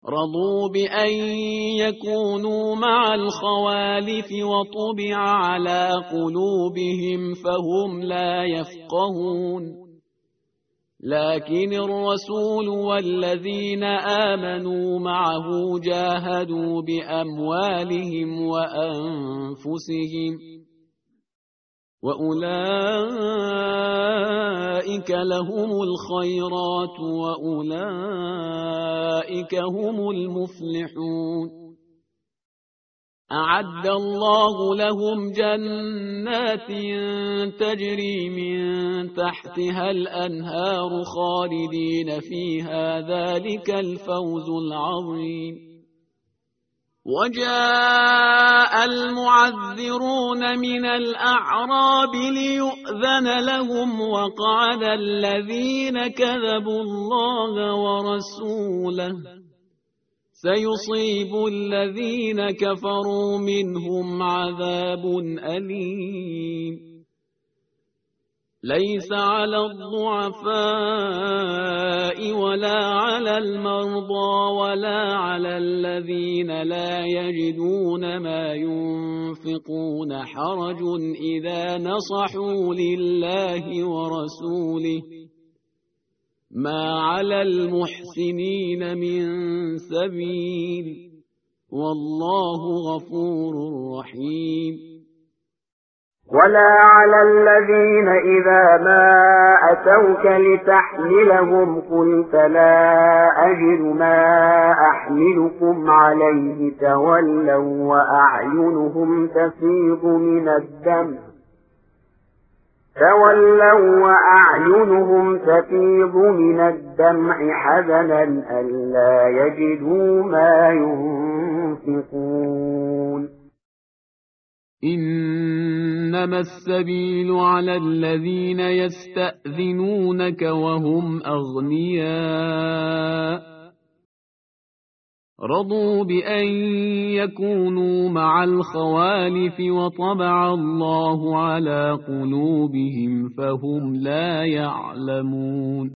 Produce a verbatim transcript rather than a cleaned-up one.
رضوا بأن يكونوا مع الخوالف وطبع على قلوبهم فهم لا يفقهون لكن الرسول والذين آمنوا معه جاهدوا بأموالهم وأنفسهم وأولئك لهم الخيرات وأولئك هم المفلحون أعد الله لهم جنات تجري من تحتها الأنهار خالدين فيها ذلك الفوز العظيم وجاء المعذرون من الأعراب ليؤذن لهم وقعد الذين كذبوا الله ورسوله سيصيب الذين كفروا منهم عذاب أليم ليس على الضعفاء ولا على المرضى ولا على الذين لا يجدون ما ينفقون حرج إذا نصحوا لله ورسوله ما على المحسنين من سبيل والله غفور رحيم ولا على الذين إذا ما أتوك لتحملهم قلت لا أجد ما أحملكم عليه تولوا وأعينهم تفيض من الدمع تولوا وأعينهم تفيض من الدمع حزنا ألا يجدوا ما ينفقون إنما السبيل على الذين يستأذنونك وهم أغنياء رضوا بأن يكونوا مع الخوالف وطبع الله على قلوبهم فهم لا يعلمون